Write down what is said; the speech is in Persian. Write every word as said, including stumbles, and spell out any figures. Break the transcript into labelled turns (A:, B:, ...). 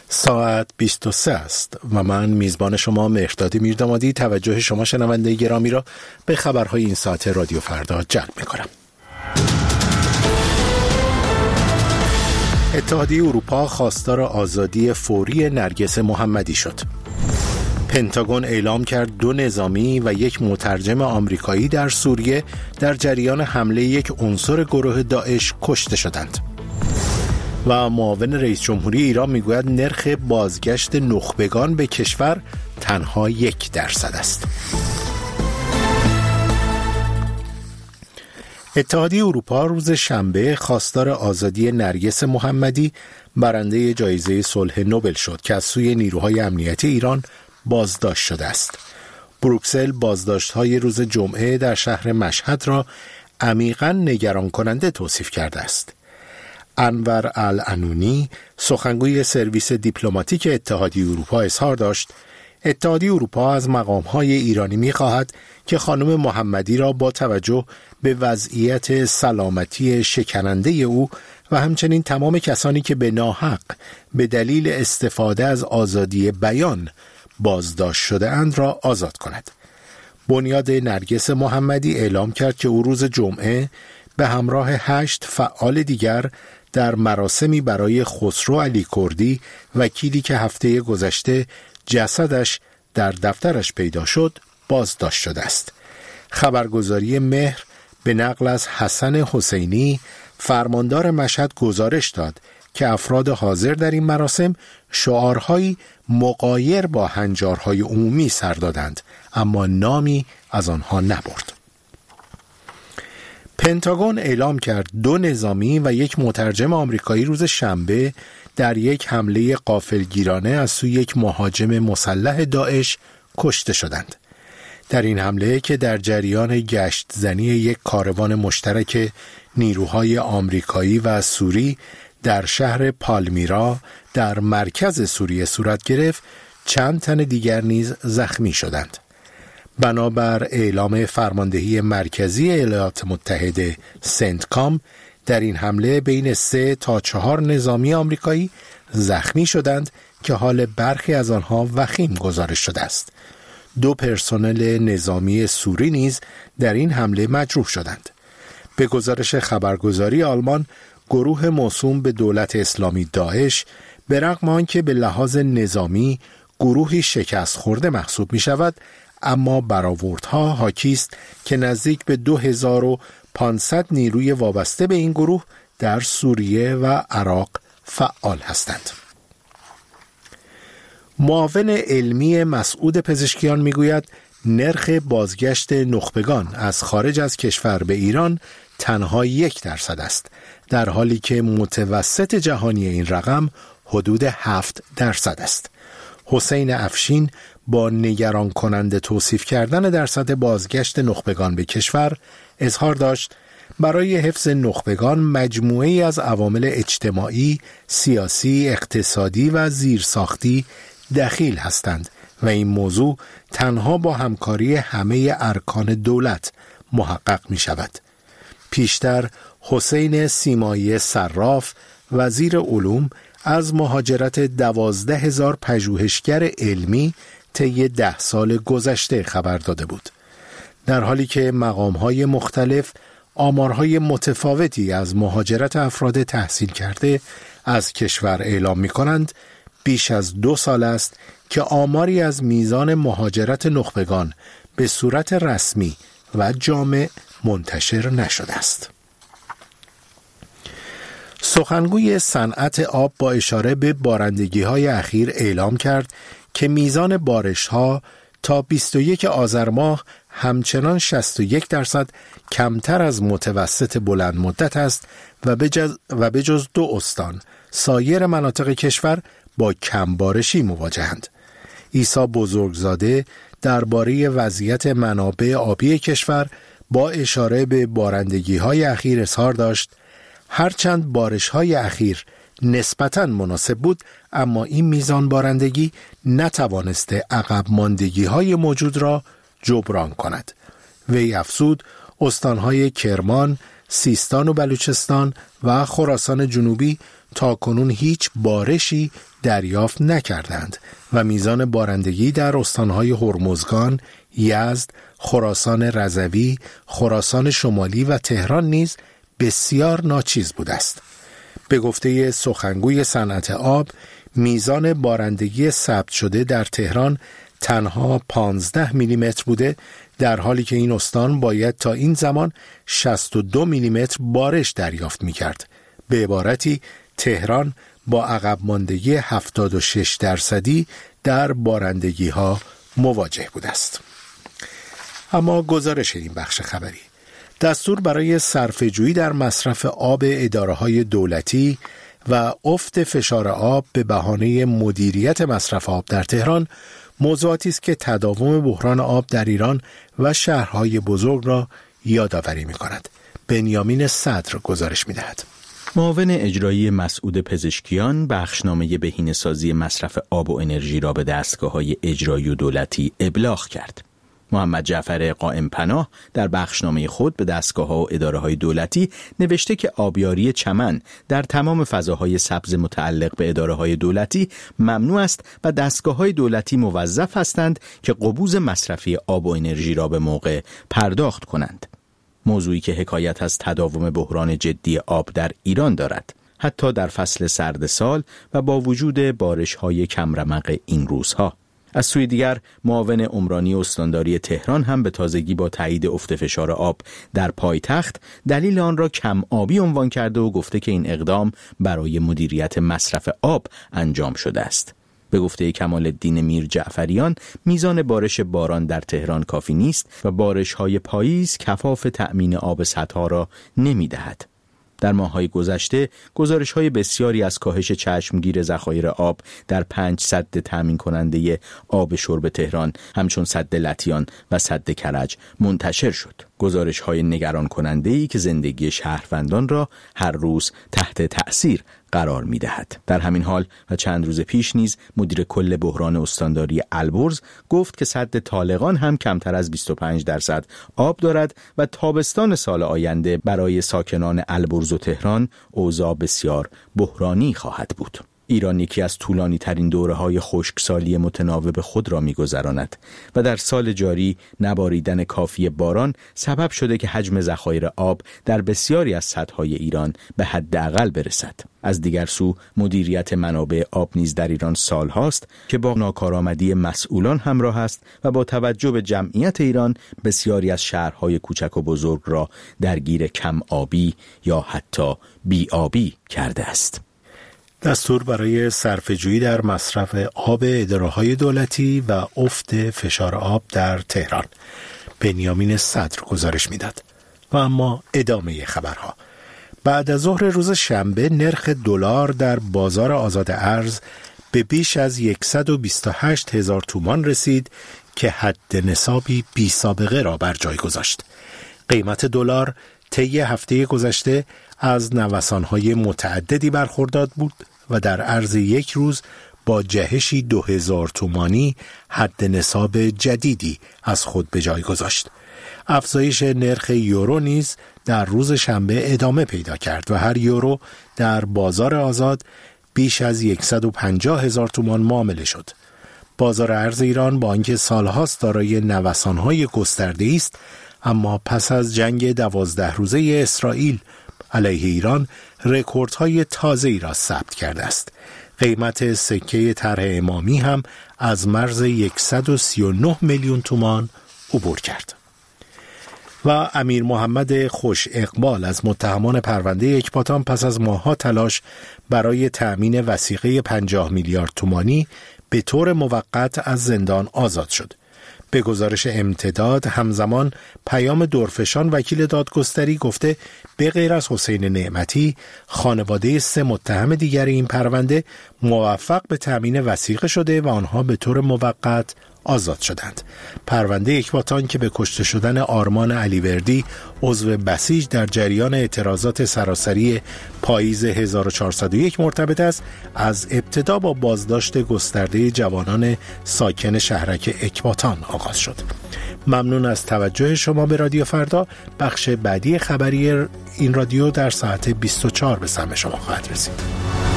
A: ساعت بیست و سه است و من میزبان شما مهرداد میردامادی توجه شما شنونده گرامی را به خبرهای این ساعت رادیو فردا جلب می‌کنم. اتحادیه اروپا خواستار آزادی فوری نرگس محمدی شد. پنتاگون اعلام کرد دو نظامی و یک مترجم آمریکایی در سوریه در جریان حمله یک عنصر گروه داعش کشته شدند. و معاون رئیس جمهوری ایران میگوید نرخ بازگشت نخبگان به کشور تنها یک درصد است. اتحادیه اروپا روز شنبه خواستار آزادی نرگس محمدی برنده جایزه صلح نوبل شد که از سوی نیروهای امنیتی ایران بازداشت شده است. بروکسل بازداشت‌های روز جمعه در شهر مشهد را عمیقاً نگران کننده توصیف کرده است. انور العنونی سخنگوی سرویس دیپلماتیک اتحادیه اروپا اظهار داشت اتحادیه اروپا از مقام‌های ایرانی می‌خواهد که خانم محمدی را با توجه به وضعیت سلامتی شکننده او و همچنین تمام کسانی که به ناحق به دلیل استفاده از آزادی بیان بازداشت شده اند را آزاد کند. بنیاد نرگس محمدی اعلام کرد که او روز جمعه به همراه هشت فعال دیگر در مراسمی برای خسرو علی کردی وکیلی که هفته گذشته جسدش در دفترش پیدا شد بازداشت شده است. خبرگزاری مهر به نقل از حسن حسینی فرماندار مشهد گزارش داد که افراد حاضر در این مراسم شعارهایی مغایر با هنجارهای عمومی سر دادند اما نامی از آنها نبرد. پنتاگون اعلام کرد دو نظامی و یک مترجم آمریکایی روز شنبه در یک حمله غافلگیرانه از سوی یک مهاجم مسلح داعش کشته شدند. در این حمله که در جریان گشت زنی یک کاروان مشترک نیروهای آمریکایی و سوری در شهر پالمیرا در مرکز سوریه صورت گرفت، چند تن دیگر نیز زخمی شدند. بنابر اعلام فرماندهی مرکزی ایالات متحده سنتکام در این حمله بین سه تا چهار نظامی آمریکایی زخمی شدند که حال برخی از آنها وخیم گزارش شده است. دو پرسنل نظامی سوری نیز در این حمله مجروح شدند. به گزارش خبرگزاری آلمان، گروه موسوم به دولت اسلامی داعش به رغم آنکه به لحاظ نظامی گروهی شکست خورده محسوب می شود، اما برآوردها حاکی است که نزدیک به دو هزار و پانصد نیروی وابسته به این گروه در سوریه و عراق فعال هستند. معاون علمی مسعود پزشکیان میگوید نرخ بازگشت نخبگان از خارج از کشور به ایران تنها یک درصد است، در حالی که متوسط جهانی این رقم حدود هفت درصد است. حسین افشین با نگران کننده توصیف کردن درصد بازگشت نخبگان به کشور اظهار داشت برای حفظ نخبگان مجموعه‌ای از عوامل اجتماعی، سیاسی، اقتصادی و زیرساختی دخیل هستند و این موضوع تنها با همکاری همه ارکان دولت محقق می شود. پیشتر حسین سیمایی صراف وزیر علوم از مهاجرت دوازده هزار پژوهشگر علمی طی ده سال گذشته خبر داده بود، در حالی که مقام‌های مختلف آمارهای متفاوتی از مهاجرت افراد تحصیل کرده از کشور اعلام می‌کنند. بیش از دو سال است که آماری از میزان مهاجرت نخبگان به صورت رسمی و جامع منتشر نشده است. سخنگوی صنعت آب با اشاره به بارندگی‌های اخیر اعلام کرد که میزان بارش‌ها تا بیست و یک آذر ماه همچنان شصت و یک درصد کمتر از متوسط بلند مدت است و بجز و بجز دو استان سایر مناطق کشور با کم بارشی مواجهند. عیسی بزرگزاده درباره وضعیت منابع آبی کشور با اشاره به بارندگی‌های اخیر اظهار داشت هرچند بارش‌های اخیر نسبتاً مناسب بود، اما این میزان بارندگی نتوانسته عقب ماندگی‌های موجود را جبران کند. وی افزود استان‌های کرمان، سیستان و بلوچستان و خراسان جنوبی تاکنون هیچ بارشی دریافت نکردند و میزان بارندگی در استانهای هرمزگان، یزد، خراسان رضوی، خراسان شمالی و تهران نیز بسیار ناچیز بوده است. به گفته سخنگوی صنعت آب، میزان بارندگی ثبت شده در تهران تنها پانزده میلیمتر بوده، در حالی که این استان باید تا این زمان شصت و دو میلیمتر بارش دریافت می‌کرد. به عبارتی تهران با عقب ماندگی هفتاد و شش درصدی در بارندگی‌ها مواجه بوده است. اما گزارش این بخش خبری: دستور برای صرفه‌جویی در مصرف آب اداره‌های دولتی و افت فشار آب به بهانه مدیریت مصرف آب در تهران موضوعاتی است که تداوم بحران آب در ایران و شهرهای بزرگ را یادآوری می‌کند. بنیامین صدر گزارش می‌دهد.
B: معاون اجرایی مسعود پزشکیان بخشنامه بهینه‌سازی مصرف آب و انرژی را به دستگاه‌های اجرایی و دولتی ابلاغ کرد. محمد جعفر قائم پناه در بخشنامه خود به دستگاه‌ها و اداره‌های دولتی نوشته که آبیاری چمن در تمام فضاهای سبز متعلق به اداره‌های دولتی ممنوع است و دستگاه‌های دولتی موظف هستند که قبوز مصرفی آب و انرژی را به موقع پرداخت کنند. موضوعی که حکایت از تداوم بحران جدی آب در ایران دارد، حتی در فصل سرد سال و با وجود بارش‌های کمرمق این روزها. از سوی دیگر معاون عمرانی استانداری تهران هم به تازگی با تایید افت فشار آب در پایتخت دلیل آن را کم آبی عنوان کرده و گفته که این اقدام برای مدیریت مصرف آب انجام شده است. به گفته کمال الدین میر جعفریان، میزان بارش باران در تهران کافی نیست و بارش‌های پاییز کفاف تأمین آب سدها را نمی‌دهد. در ماه‌های گذشته گزارش‌های بسیاری از کاهش چشمگیر ذخایر آب در پنج سد تامین کننده آب شرب تهران همچون سد لطیان و سد کرج منتشر شد. گزارش‌های نگران کننده‌ای که زندگی شهروندان را هر روز تحت تأثیر قرار می‌دهد. در همین حال و چند روز پیش نیز مدیر کل بحران استانداری البرز گفت که سد طالقان هم کمتر از بیست و پنج درصد آب دارد و تابستان سال آینده برای ساکنان البرز و تهران اوضاع بسیار بحرانی خواهد بود. ایران یکی از طولانی ترین دوره‌های خشکسالی متناوب خود را می‌گذراند و در سال جاری نباریدن کافی باران سبب شده که حجم ذخایر آب در بسیاری از سدهای ایران به حداقل برسد. از دیگر سو مدیریت منابع آب نیز در ایران سالهاست که با ناکارآمدی مسئولان همراه است و با توجه به جمعیت ایران بسیاری از شهرهای کوچک و بزرگ را درگیر کم آبی یا حتی بی آبی کرده است.
A: دستور برای صرفه‌جویی در مصرف آب اداره‌های دولتی و افت فشار آب در تهران. بنیامین صدر گزارش میداد. و اما ادامه خبرها. بعد از ظهر روز شنبه نرخ دلار در بازار آزاد ارز به بیش از صد و بیست و هشت هزار تومان رسید که حد نصابی بی سابقه را بر جای گذاشت. قیمت دلار طی هفته گذشته از نوسان‌های متعددی برخوردار بود و در عرض یک روز با جهشی دو هزار تومانی حد نصاب جدیدی از خود به جای گذاشت. افزایش نرخ یورو نیز در روز شنبه ادامه پیدا کرد و هر یورو در بازار آزاد بیش از صد و پنجاه هزار تومان معامله شد. بازار ارز ایران با آنکه سالهاست دارای نوسان‌های گسترده‌ای است، اما پس از جنگ دوازده روزه اسرائیل علیه ایران رکوردهای تازه‌ای را ثبت کرده است. قیمت سکه طرح امامی هم از مرز صد و سی و نه میلیون تومان عبور کرد. و امیر محمد خوش اقبال از متهمان پرونده اکباتان پس از ماه‌ها تلاش برای تأمین وثیقه پنجاه میلیارد تومانی به طور موقت از زندان آزاد شد. به گزارش امتداد همزمان پیام دورفشان وکیل دادگستری گفته به غیر از حسین نعمتی خانواده سه متهم دیگر این پرونده موفق به تأمین وثیقه شده و آنها به طور موقت آزاد شدند. پرونده اکباتان که به کشته شدن آرمان علیوردی عضو بسیج در جریان اعتراضات سراسری پاییز هزار و چهارصد و یک مرتبط است، از ابتدا با بازداشت گسترده جوانان ساکن شهرک اکباتان آغاز شد. ممنون از توجه شما به رادیو فردا. بخش بعدی خبری این رادیو در ساعت بیست و چهار به سمع شما خواهد رسید.